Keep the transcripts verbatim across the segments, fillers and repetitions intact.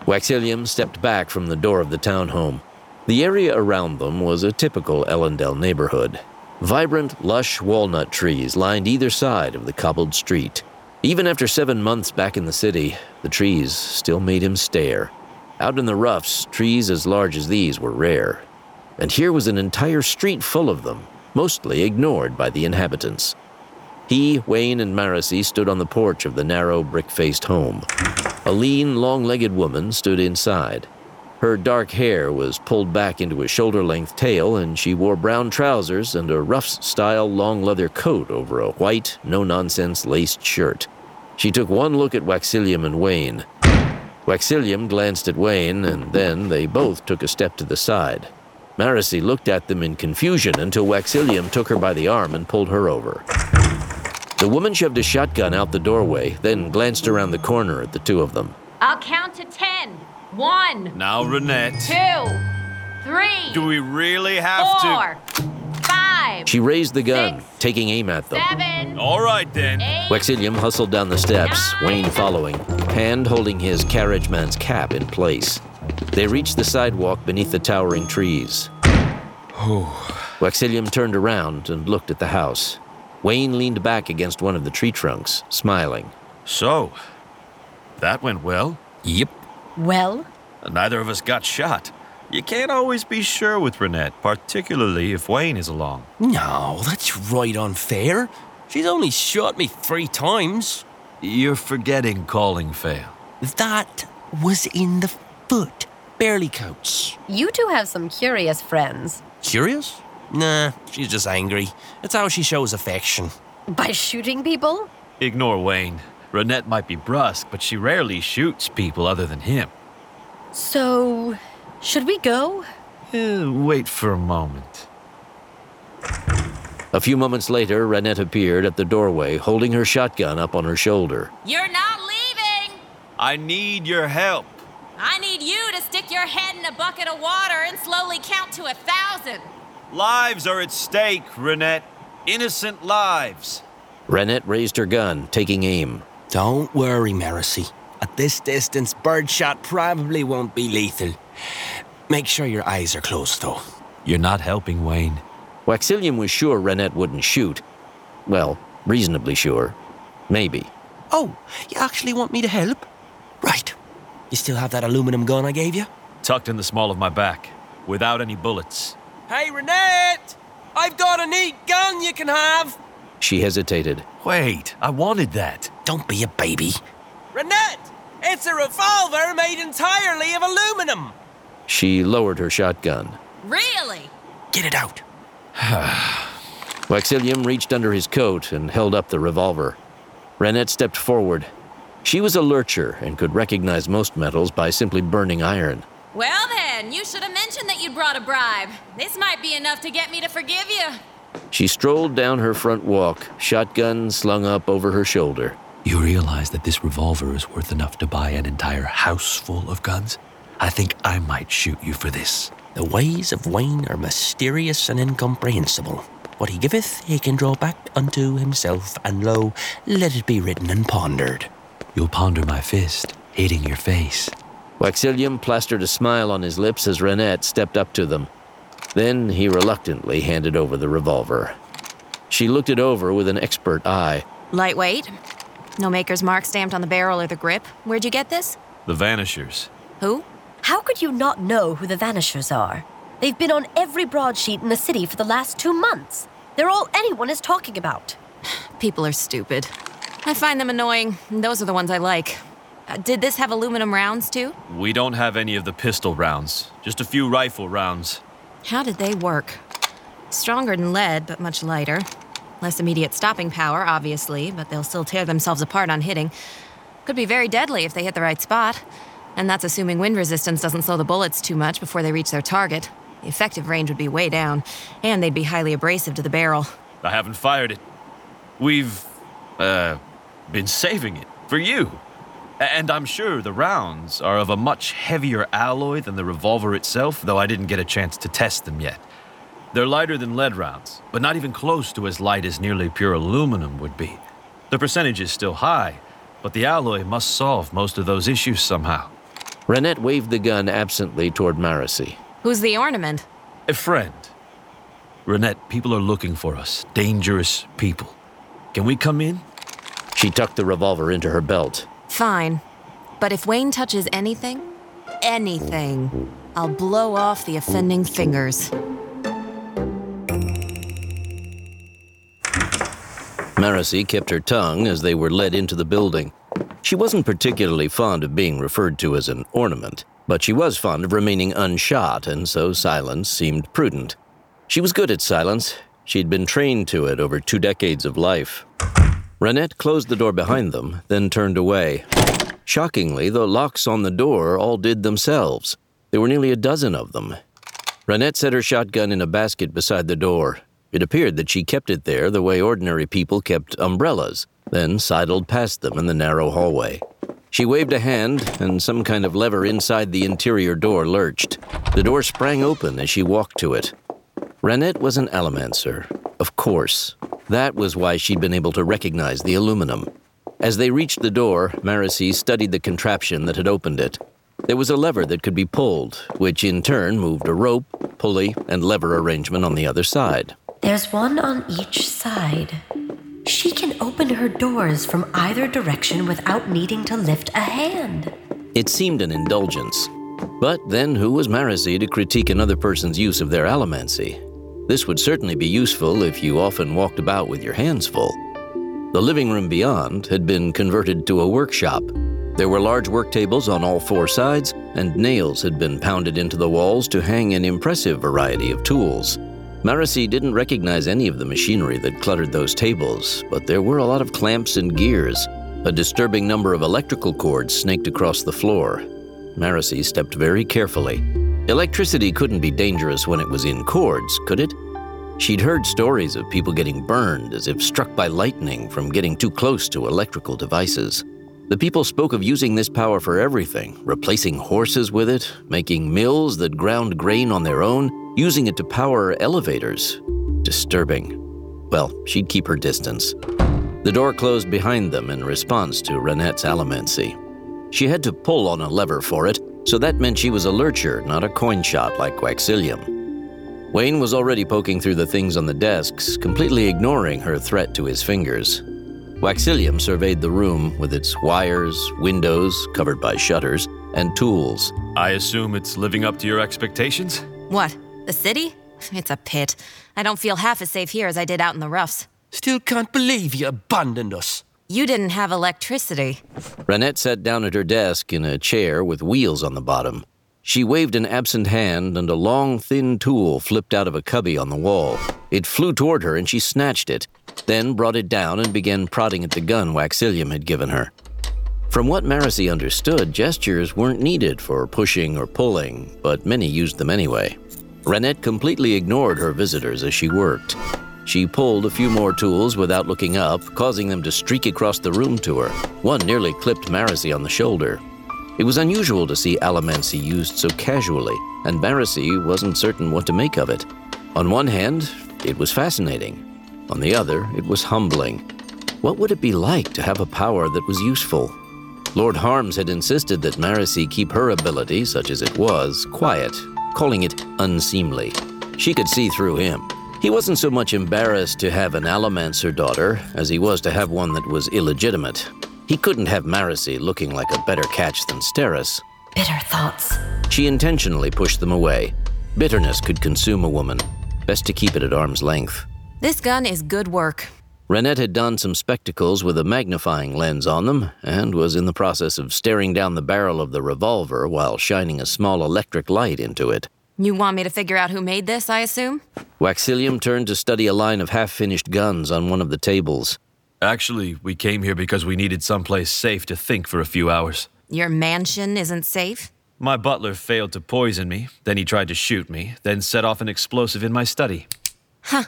Waxillium stepped back from the door of the townhome. The area around them was a typical Ellendale neighborhood. Vibrant, lush walnut trees lined either side of the cobbled street. Even after seven months back in the city, the trees still made him stare. Out in the roughs, trees as large as these were rare. And here was an entire street full of them, mostly ignored by the inhabitants. He, Wayne, and Marcy stood on the porch of the narrow, brick-faced home. A lean, long-legged woman stood inside. Her dark hair was pulled back into a shoulder-length tail, and she wore brown trousers and a rough-style long leather coat over a white, no-nonsense laced shirt. She took one look at Waxillium and Wayne. Waxillium glanced at Wayne, and then they both took a step to the side. Marcy looked at them in confusion until Waxillium took her by the arm and pulled her over. The woman shoved a shotgun out the doorway, then glanced around the corner at the two of them. I'll count to ten. One. Now, Renette. Two. Three. Do we really have four, to? Five. She raised the gun, six, taking aim at them. Seven. All right, then. Eight. Waxillium hustled down the steps, Nine. Wayne following, hand holding his carriageman's cap in place. They reached the sidewalk beneath the towering trees. Waxillium turned around and looked at the house. Wayne leaned back against one of the tree trunks, smiling. So, that went well. Yep. Well? Neither of us got shot. You can't always be sure with Renette, particularly if Wayne is along. No, that's right unfair. She's only shot me three times. You're forgetting calling fail. That was in the foot. Barely counts. You two have some curious friends. Curious? Nah, she's just angry. It's how she shows affection. By shooting people? Ignore Wayne. Renette might be brusque, but she rarely shoots people other than him. So, should we go? Eh, wait for a moment. A few moments later, Renette appeared at the doorway, holding her shotgun up on her shoulder. You're not leaving. I need your help. I need you to stick your head in a bucket of water and slowly count to a thousand. Lives are at stake, Renette. Innocent lives. Renette raised her gun, taking aim. Don't worry, Marcy. At this distance, birdshot probably won't be lethal. Make sure your eyes are closed, though. You're not helping, Wayne. Waxillium was sure Renette wouldn't shoot. Well, reasonably sure. Maybe. Oh, you actually want me to help? Right. You still have that aluminum gun I gave you? Tucked in the small of my back, without any bullets. Hey, Renette! I've got a neat gun you can have! She hesitated. Wait, I wanted that. Don't be a baby. Renette! It's a revolver made entirely of aluminum! She lowered her shotgun. Really? Get it out. Waxillium reached under his coat and held up the revolver. Renette stepped forward. She was a lurcher and could recognize most metals by simply burning iron. Well then, you should have mentioned that you'd brought a bribe. This might be enough to get me to forgive you. She strolled down her front walk, shotgun slung up over her shoulder. You realize that this revolver is worth enough to buy an entire house full of guns? I think I might shoot you for this. The ways of Wayne are mysterious and incomprehensible. What he giveth, he can draw back unto himself, and lo, let it be written and pondered. You'll ponder my fist, hitting your face. Waxillium plastered a smile on his lips as Renette stepped up to them. Then he reluctantly handed over the revolver. She looked it over with an expert eye. Lightweight. No maker's mark stamped on the barrel or the grip. Where'd you get this? The Vanishers. Who? How could you not know who the Vanishers are? They've been on every broadsheet in the city for the last two months. They're all anyone is talking about. People are stupid. I find them annoying, and those are the ones I like. Uh, did this have aluminum rounds, too? We don't have any of the pistol rounds, just a few rifle rounds. How did they work? Stronger than lead, but much lighter. Less immediate stopping power, obviously, but they'll still tear themselves apart on hitting. Could be very deadly if they hit the right spot. And that's assuming wind resistance doesn't slow the bullets too much before they reach their target. The effective range would be way down, and they'd be highly abrasive to the barrel. I haven't fired it. We've, uh, been saving it for you. And I'm sure the rounds are of a much heavier alloy than the revolver itself, though I didn't get a chance to test them yet. They're lighter than lead rounds, but not even close to as light as nearly pure aluminum would be. The percentage is still high, but the alloy must solve most of those issues somehow. Renette waved the gun absently toward Marasi. Who's the ornament? A friend. Renette, people are looking for us. Dangerous people. Can we come in? She tucked the revolver into her belt. Fine. But if Wayne touches anything, anything, I'll blow off the offending fingers. Marasi kept her tongue as they were led into the building. She wasn't particularly fond of being referred to as an ornament, but she was fond of remaining unshot, and so silence seemed prudent. She was good at silence. She'd been trained to it over two decades of life. Renette closed the door behind them, then turned away. Shockingly, the locks on the door all did themselves. There were nearly a dozen of them. Renette set her shotgun in a basket beside the door. It appeared that she kept it there the way ordinary people kept umbrellas, then sidled past them in the narrow hallway. She waved a hand, and some kind of lever inside the interior door lurched. The door sprang open as she walked to it. Renette was an Allomancer, of course. That was why she'd been able to recognize the aluminum. As they reached the door, Marasi studied the contraption that had opened it. There was a lever that could be pulled, which in turn moved a rope, pulley, and lever arrangement on the other side. There's one on each side. She can open her doors from either direction without needing to lift a hand. It seemed an indulgence. But then who was Marasi to critique another person's use of their allomancy? This would certainly be useful if you often walked about with your hands full. The living room beyond had been converted to a workshop. There were large work tables on all four sides, and nails had been pounded into the walls to hang an impressive variety of tools. Marasi didn't recognize any of the machinery that cluttered those tables, but there were a lot of clamps and gears. A disturbing number of electrical cords snaked across the floor. Marasi stepped very carefully. Electricity couldn't be dangerous when it was in cords, could it? She'd heard stories of people getting burned as if struck by lightning from getting too close to electrical devices. The people spoke of using this power for everything, replacing horses with it, making mills that ground grain on their own, using it to power elevators. Disturbing. Well, she'd keep her distance. The door closed behind them in response to Renette's allomancy. She had to pull on a lever for it, so that meant she was a lurcher, not a coin shot like Waxillium. Wayne was already poking through the things on the desks, completely ignoring her threat to his fingers. Waxillium surveyed the room with its wires, windows covered by shutters, and tools. I assume it's living up to your expectations? What, the city? It's a pit. I don't feel half as safe here as I did out in the roughs. Still can't believe you abandoned us. You didn't have electricity. Renette sat down at her desk in a chair with wheels on the bottom. She waved an absent hand, and a long, thin tool flipped out of a cubby on the wall. It flew toward her, and she snatched it, then brought it down and began prodding at the gun Waxillium had given her. From what Marasi understood, gestures weren't needed for pushing or pulling, but many used them anyway. Renette completely ignored her visitors as she worked. She pulled a few more tools without looking up, causing them to streak across the room to her. One nearly clipped Marasi on the shoulder. It was unusual to see allomancy used so casually, and Marasi wasn't certain what to make of it. On one hand, it was fascinating. On the other, it was humbling. What would it be like to have a power that was useful? Lord Harms had insisted that Marasi keep her ability, such as it was, quiet, calling it unseemly. She could see through him. He wasn't so much embarrassed to have an allomancer daughter as he was to have one that was illegitimate. He couldn't have Marasi looking like a better catch than Steris. Bitter thoughts. She intentionally pushed them away. Bitterness could consume a woman. Best to keep it at arm's length. This gun is good work. Renette had donned some spectacles with a magnifying lens on them and was in the process of staring down the barrel of the revolver while shining a small electric light into it. You want me to figure out who made this, I assume? Waxillium turned to study a line of half-finished guns on one of the tables. Actually, we came here because we needed someplace safe to think for a few hours. Your mansion isn't safe? My butler failed to poison me, then he tried to shoot me, then set off an explosive in my study. Huh.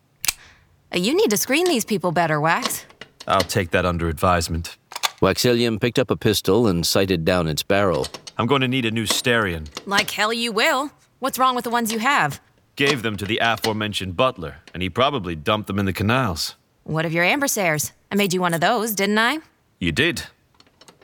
You need to screen these people better, Wax. I'll take that under advisement. Waxillium picked up a pistol and sighted down its barrel. I'm going to need a new Starion. Like hell you will. What's wrong with the ones you have? Gave them to the aforementioned butler, and he probably dumped them in the canals. What of your Ambersares? I made you one of those, didn't I? You did.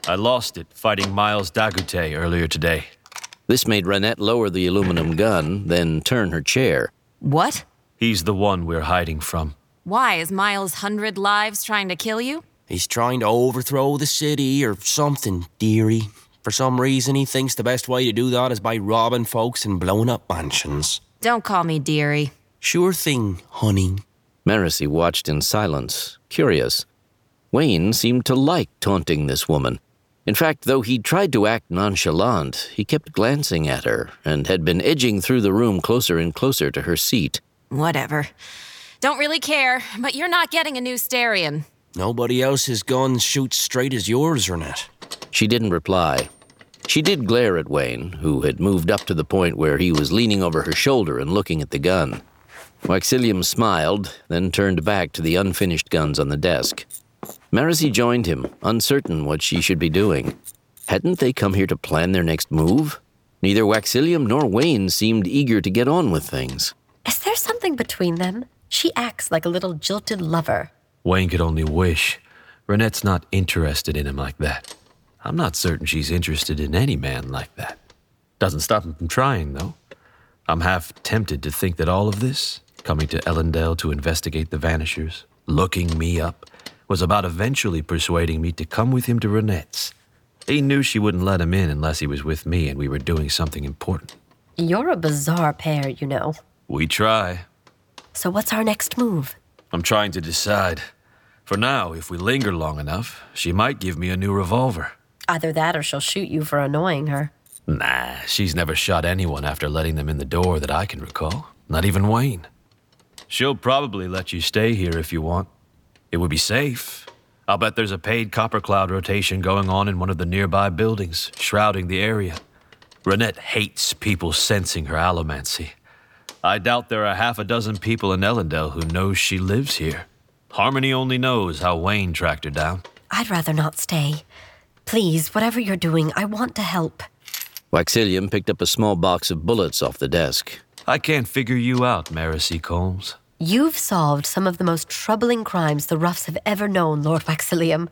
I lost it fighting Miles Dagute earlier today. This made Renette lower the aluminum gun, then turn her chair. What? He's the one we're hiding from. Why? Is Miles' hundred lives trying to kill you? He's trying to overthrow the city or something, dearie. For some reason, he thinks the best way to do that is by robbing folks and blowing up mansions. Don't call me dearie. Sure thing, honey. Marcy watched in silence, curious. Wayne seemed to like taunting this woman. In fact, though he tried to act nonchalant, he kept glancing at her and had been edging through the room closer and closer to her seat. Whatever. Don't really care, but you're not getting a new Starion. Nobody else's guns shoot straight as yours, Renette. She didn't reply. She did glare at Wayne, who had moved up to the point where he was leaning over her shoulder and looking at the gun. Waxilium smiled, then turned back to the unfinished guns on the desk. Marcy joined him, uncertain what she should be doing. Hadn't they come here to plan their next move? Neither Waxilium nor Wayne seemed eager to get on with things. Is there something between them? She acts like a little jilted lover. Wayne could only wish. Renette's not interested in him like that. I'm not certain she's interested in any man like that. Doesn't stop him from trying, though. I'm half tempted to think that all of this, coming to Ellendale to investigate the Vanishers, looking me up, was about eventually persuading me to come with him to Renette's. He knew she wouldn't let him in unless he was with me and we were doing something important. You're a bizarre pair, you know. We try. So what's our next move? I'm trying to decide. For now, if we linger long enough, she might give me a new revolver. Either that or she'll shoot you for annoying her. Nah, she's never shot anyone after letting them in the door that I can recall. Not even Wayne. She'll probably let you stay here if you want. It would be safe. I'll bet there's a paid copper cloud rotation going on in one of the nearby buildings, shrouding the area. Renette hates people sensing her allomancy. I doubt there are half a dozen people in Ellendale who knows she lives here. Harmony only knows how Wayne tracked her down. I'd rather not stay. Please, whatever you're doing, I want to help. Waxilium picked up a small box of bullets off the desk. I can't figure you out, Marcy Combs. You've solved some of the most troubling crimes the Roughs have ever known, Lord Waxilium.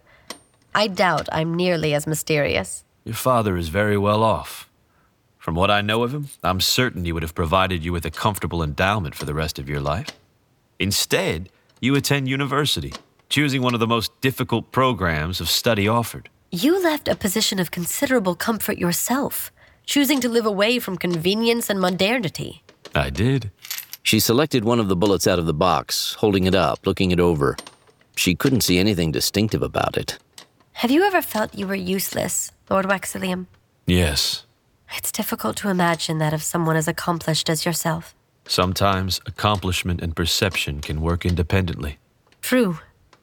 I doubt I'm nearly as mysterious. Your father is very well off. From what I know of him, I'm certain he would have provided you with a comfortable endowment for the rest of your life. Instead, you attend university, choosing one of the most difficult programs of study offered. You left a position of considerable comfort yourself, choosing to live away from convenience and modernity. I did. She selected one of the bullets out of the box, holding it up, looking it over. She couldn't see anything distinctive about it. Have you ever felt you were useless, Lord Waxilium? Yes. It's difficult to imagine that of someone as accomplished as yourself. Sometimes accomplishment and perception can work independently. True.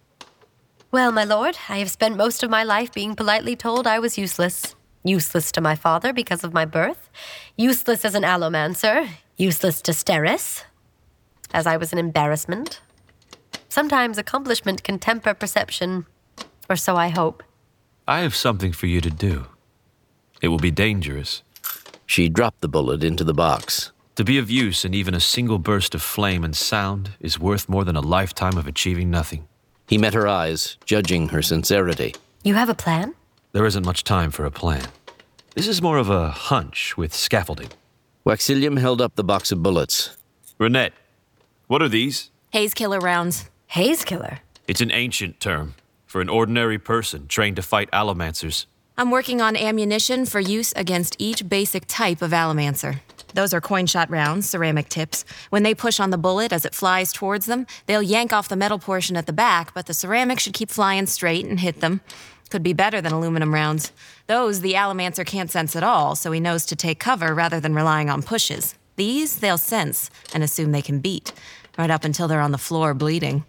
Well, my lord, I have spent most of my life being politely told I was useless. Useless to my father because of my birth. Useless as an allomancer. Useless to Steris, as I was an embarrassment. Sometimes accomplishment can temper perception, or so I hope. I have something for you to do. It will be dangerous. She dropped the bullet into the box. To be of use in even a single burst of flame and sound is worth more than a lifetime of achieving nothing. He met her eyes, judging her sincerity. You have a plan? There isn't much time for a plan. This is more of a hunch with scaffolding. Waxilium held up the box of bullets. Renette, what are these? Haze killer rounds. Haze killer? It's an ancient term for an ordinary person trained to fight allomancers. I'm working on ammunition for use against each basic type of allomancer. Those are coin-shot rounds, ceramic tips. When they push on the bullet as it flies towards them, they'll yank off the metal portion at the back, but the ceramic should keep flying straight and hit them. Could be better than aluminum rounds. Those the allomancer can't sense at all, so he knows to take cover rather than relying on pushes. These, they'll sense and assume they can beat, right up until they're on the floor bleeding.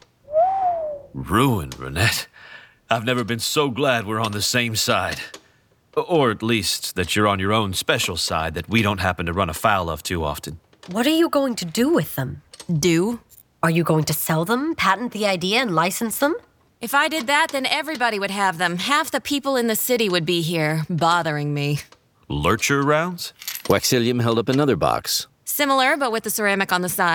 Ruined, Renette. I've never been so glad we're on the same side. Or at least that you're on your own special side that we don't happen to run afoul of too often. What are you going to do with them? Do? Are you going to sell them, patent the idea, and license them? If I did that, then everybody would have them. Half the people in the city would be here, bothering me. Lurcher rounds? Waxilium held up another box. Similar, but with the ceramic on the sides.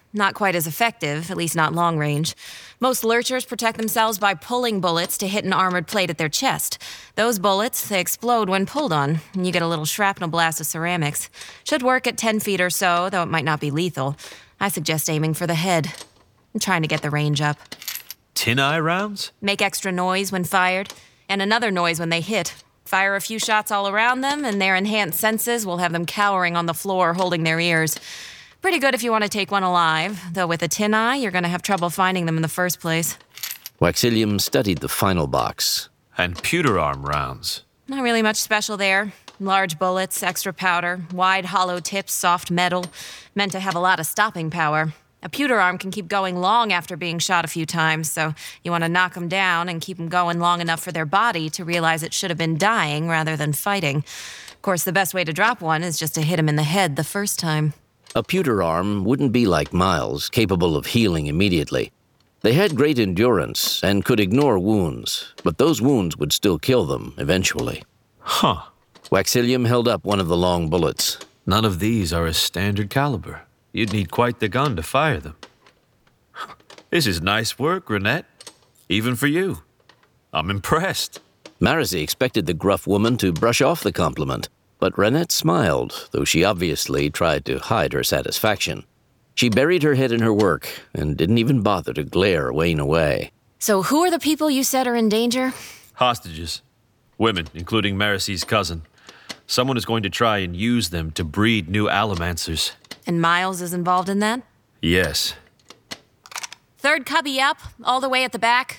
Not quite as effective, at least not long range. Most lurchers protect themselves by pulling bullets to hit an armored plate at their chest. Those bullets, they explode when pulled on, and you get a little shrapnel blast of ceramics. Should work at ten feet or so, though it might not be lethal. I suggest aiming for the head. I'm trying to get the range up. Tin-eye rounds? Make extra noise when fired, and another noise when they hit. Fire a few shots all around them, and their enhanced senses will have them cowering on the floor, holding their ears. Pretty good if you want to take one alive, though with a tin eye, you're going to have trouble finding them in the first place. Waxilium studied the final box. And pewter arm rounds. Not really much special there. Large bullets, extra powder, wide hollow tips, soft metal, meant to have a lot of stopping power. A pewter arm can keep going long after being shot a few times, so you want to knock them down and keep them going long enough for their body to realize it should have been dying rather than fighting. Of course, the best way to drop one is just to hit him in the head the first time. A pewter arm wouldn't be like Miles, capable of healing immediately. They had great endurance and could ignore wounds, but those wounds would still kill them eventually. Huh. Waxilium held up one of the long bullets. None of these are a standard caliber. You'd need quite the gun to fire them. This is nice work, Renette. Even for you. I'm impressed. Marisi expected the gruff woman to brush off the compliment, but Renette smiled, though she obviously tried to hide her satisfaction. She buried her head in her work and didn't even bother to glare Wayne away. So who are the people you said are in danger? Hostages. Women, including Marisi's cousin. Someone is going to try and use them to breed new allomancers. And Miles is involved in that? Yes. Third cubby up, all the way at the back.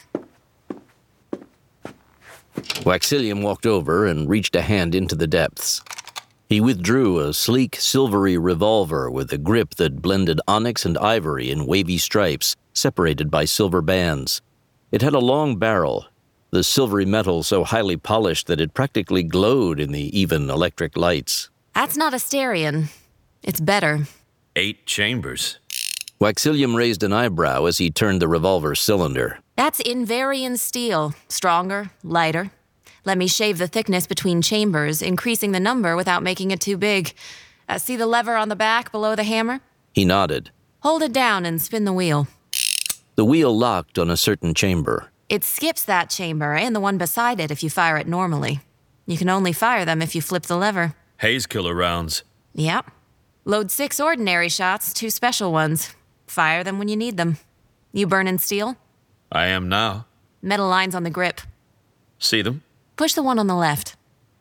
Waxilium walked over and reached a hand into the depths. He withdrew a sleek, silvery revolver with a grip that blended onyx and ivory in wavy stripes, separated by silver bands. It had a long barrel, the silvery metal so highly polished that it practically glowed in the even electric lights. That's not Asterion. It's better. Eight chambers. Waxilium raised an eyebrow as he turned the revolver cylinder. That's Invarian steel. Stronger, lighter. Let me shave the thickness between chambers, increasing the number without making it too big. Uh, see the lever on the back below the hammer? He nodded. Hold it down and spin the wheel. The wheel locked on a certain chamber. It skips that chamber and the one beside it if you fire it normally. You can only fire them if you flip the lever. Haze killer rounds. Yep. Load six ordinary shots, two special ones. Fire them when you need them. You burning steel? I am now. Metal lines on the grip. See them? Push the one on the left.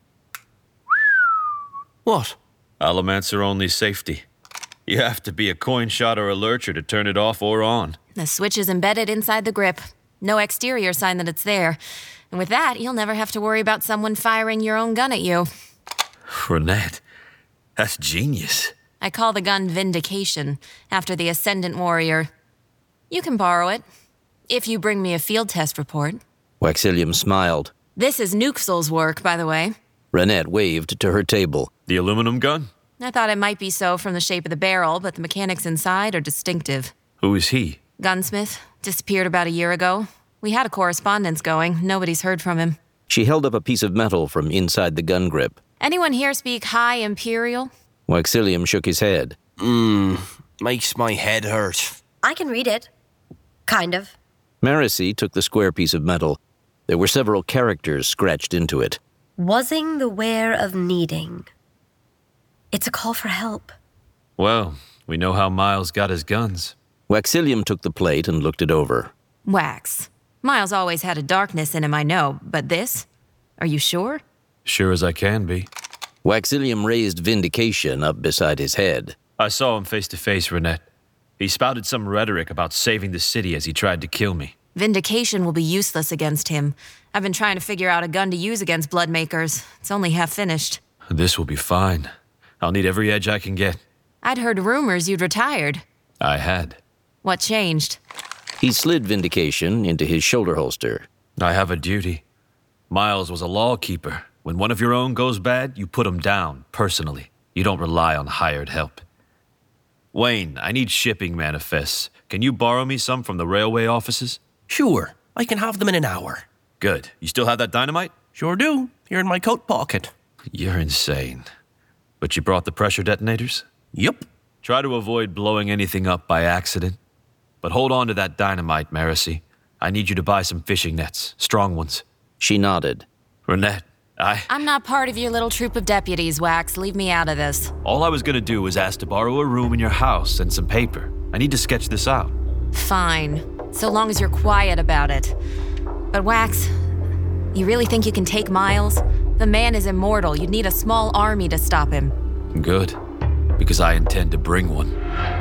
What? Allomancer only safety. You have to be a coin shot or a lurcher to turn it off or on. The switch is embedded inside the grip. No exterior sign that it's there. And with that, you'll never have to worry about someone firing your own gun at you. Renette, that's genius. I call the gun Vindication, after the Ascendant Warrior. You can borrow it, if you bring me a field test report. Waxilium smiled. This is Nuxel's work, by the way. Renette waved to her table. The aluminum gun? I thought it might be so from the shape of the barrel, but the mechanics inside are distinctive. Who is he? Gunsmith. Disappeared about a year ago. We had a correspondence going. Nobody's heard from him. She held up a piece of metal from inside the gun grip. Anyone here speak High Imperial? Waxilium shook his head. Mmm, makes my head hurt. I can read it. Kind of. Marisi took the square piece of metal. There were several characters scratched into it. Wasing the wear of needing. It's a call for help. Well, we know how Miles got his guns. Waxilium took the plate and looked it over. Wax. Miles always had a darkness in him, I know, but this? Are you sure? Sure as I can be. Waxilium raised Vindication up beside his head. I saw him face to face, Renette. He spouted some rhetoric about saving the city as he tried to kill me. Vindication will be useless against him. I've been trying to figure out a gun to use against Bloodmakers. It's only half finished. This will be fine. I'll need every edge I can get. I'd heard rumors you'd retired. I had. What changed? He slid Vindication into his shoulder holster. I have a duty. Miles was a lawkeeper. When one of your own goes bad, you put him down, personally. You don't rely on hired help. Wayne, I need shipping manifests. Can you borrow me some from the railway offices? Sure, I can have them in an hour. Good. You still have that dynamite? Sure do, here in my coat pocket. You're insane. But you brought the pressure detonators? Yup. Try to avoid blowing anything up by accident. But hold on to that dynamite, Marcy. I need you to buy some fishing nets, strong ones. She nodded. Renette, I... I'm not part of your little troop of deputies, Wax. Leave me out of this. All I was gonna do was ask to borrow a room in your house and some paper. I need to sketch this out. Fine. So long as you're quiet about it. But Wax, you really think you can take Miles? The man is immortal. You'd need a small army to stop him. Good. Because I intend to bring one.